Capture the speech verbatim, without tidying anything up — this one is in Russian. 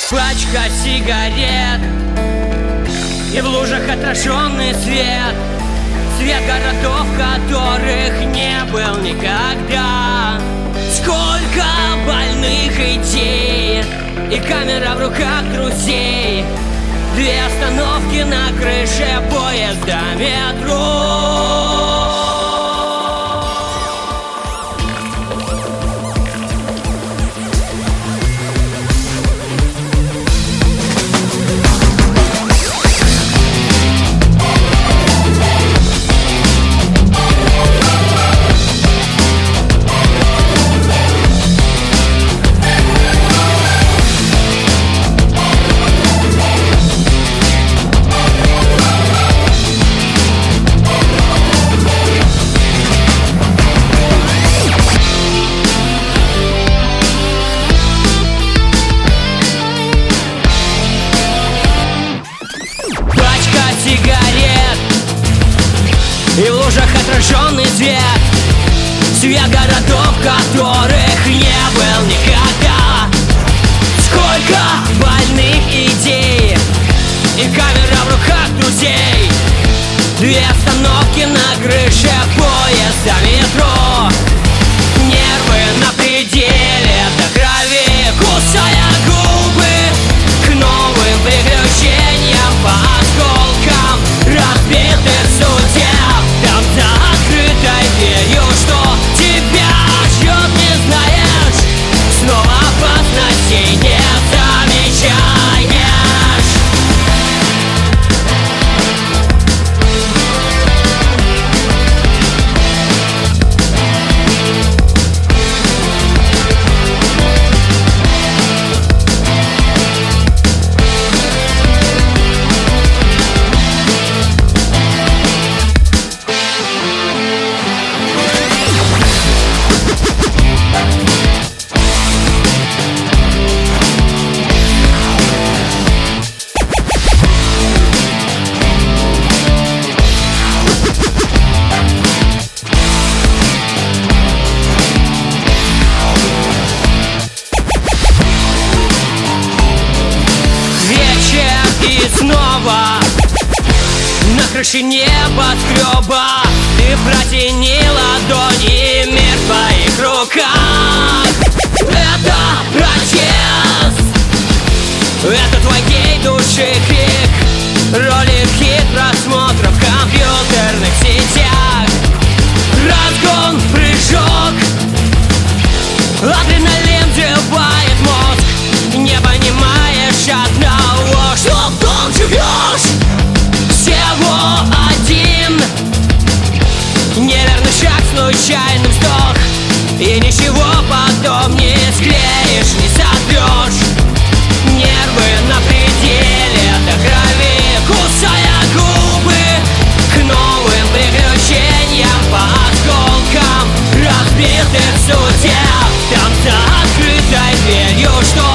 Пачка сигарет и в лужах отраженный свет, свет городов, которых не был никогда. Сколько больных идей и камера в руках друзей, две остановки на крыше поезда метро. Сигарет и в лужах отраженный свет, свет городов, которых не был никогда. Сколько больных идей и камера в руках друзей, две остановки на крыше поезда метро. Нервы на пределе до крови, кусая губы к новым приключениям по осколкам разбитых судеб. Там за открытой дверью, что тебя ждет, не знаешь, снова опасностей не замечаешь. И снова на крыше небоскреба ты протяни ладони, мир в твоих руках. Это протест, это твой гей души крик, ролики просмотров в компьютерных сетях, разгон, прыжок, адреналин взрывает мозг, не понимаешь одного, что в дом живешь всего один. Неверный шаг, случайный вздох, и ничего потом не склеишь, не сотрешь. Нервы на пределе до крови, кусая губы к новым приключениям по осколкам разбитых судеб. Там за открытой дверью, что